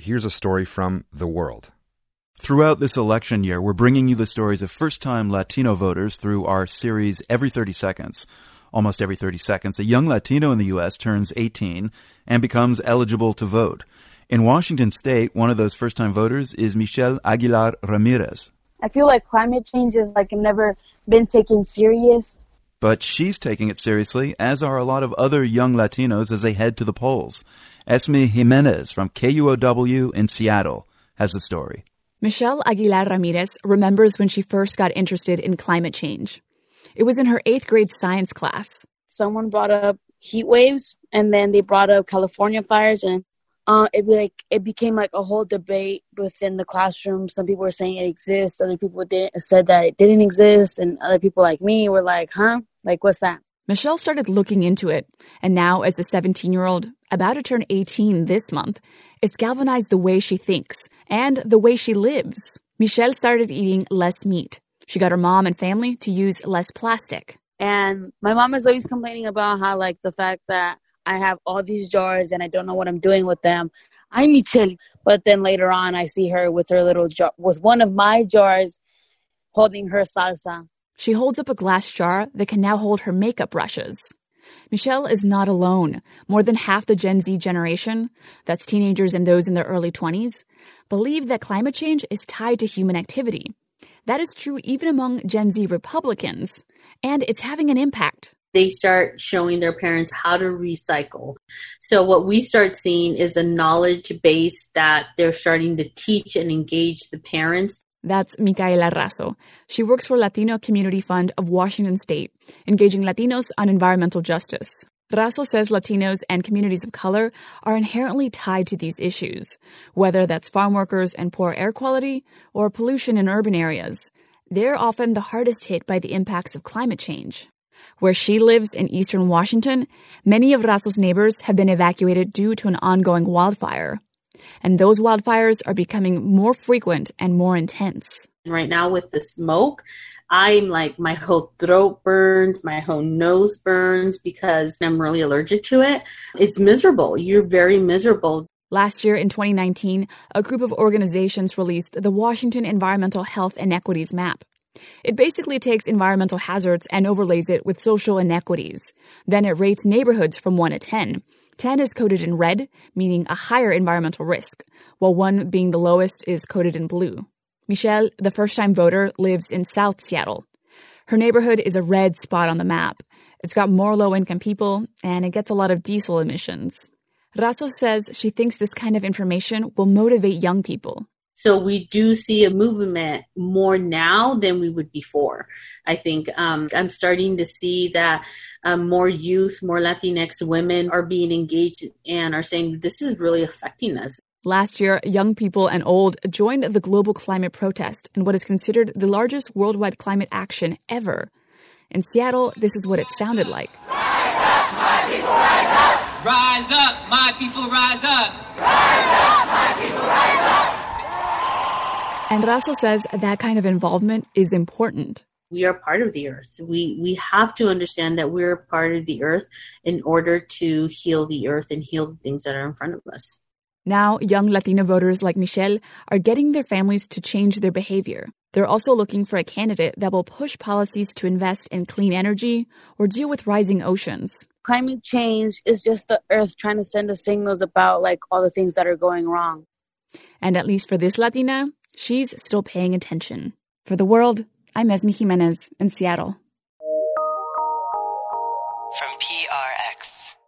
here's a story from The World. Throughout this election year, we're bringing you the stories of first-time Latino voters through our series Every 30 Seconds. Almost every 30 seconds, a young Latino in the U.S. turns 18 and becomes eligible to vote. In Washington State, one of those first-time voters is Michelle Aguilar Ramirez. I feel like climate change is never been taken serious. But she's taking it seriously, as are a lot of other young Latinos as they head to the polls. Esme Jimenez from KUOW in Seattle has the story. Michelle Aguilar Ramirez remembers when she first got interested in climate change. It was in her 8th grade science class. Someone brought up heat waves, and then they brought up California fires, and it became a whole debate within the classroom. Some people were saying it exists, other people said that it didn't exist, and other people like me were like, huh? What's that? Michelle started looking into it, and now as a 17-year-old, about to turn 18 this month, it's galvanized the way she thinks and the way she lives. Michelle started eating less meat. She got her mom and family to use less plastic. And my mom is always complaining about how, the fact that I have all these jars and I don't know what I'm doing with them. I'm Michelle. But then later on, I see her with her little jar, with one of my jars, holding her salsa. She holds up a glass jar that can now hold her makeup brushes. Michelle is not alone. More than half the Gen Z generation, that's teenagers and those in their early 20s, believe that climate change is tied to human activity. That is true even among Gen Z Republicans, and it's having an impact. They start showing their parents how to recycle. So what we start seeing is a knowledge base that they're starting to teach and engage the parents. That's Micaela Razo. She works for Latino Community Fund of Washington State, engaging Latinos on environmental justice. Razo says Latinos and communities of color are inherently tied to these issues, whether that's farm workers and poor air quality or pollution in urban areas. They're often the hardest hit by the impacts of climate change. Where she lives in eastern Washington, many of Razo's neighbors have been evacuated due to an ongoing wildfire. And those wildfires are becoming more frequent and more intense. Right now with the smoke, I'm my whole throat burns, my whole nose burns because I'm really allergic to it. It's miserable. You're very miserable. Last year in 2019, a group of organizations released the Washington Environmental Health Inequities Map. It basically takes environmental hazards and overlays it with social inequities. Then it rates neighborhoods from 1 to 10. 10 is coded in red, meaning a higher environmental risk, while 1 being the lowest is coded in blue. Michelle, the first-time voter, lives in South Seattle. Her neighborhood is a red spot on the map. It's got more low-income people, and it gets a lot of diesel emissions. Razo says she thinks this kind of information will motivate young people. So we do see a movement more now than we would before. I think I'm starting to see that more youth, more Latinx women are being engaged and are saying this is really affecting us. Last year, young people and old joined the global climate protest in what is considered the largest worldwide climate action ever. In Seattle, this is what it sounded like. Rise up, my people, rise up! Rise up, my people, rise up! Rise up, my people, rise up! And Razo says that kind of involvement is important. We are part of the earth. We have to understand that we're part of the earth in order to heal the earth and heal the things that are in front of us. Now, young Latino voters like Michelle are getting their families to change their behavior. They're also looking for a candidate that will push policies to invest in clean energy or deal with rising oceans. Climate change is just the earth trying to send us signals about all the things that are going wrong. And at least for this Latina, she's still paying attention. For The World, I'm Esme Jimenez in Seattle. From PRX.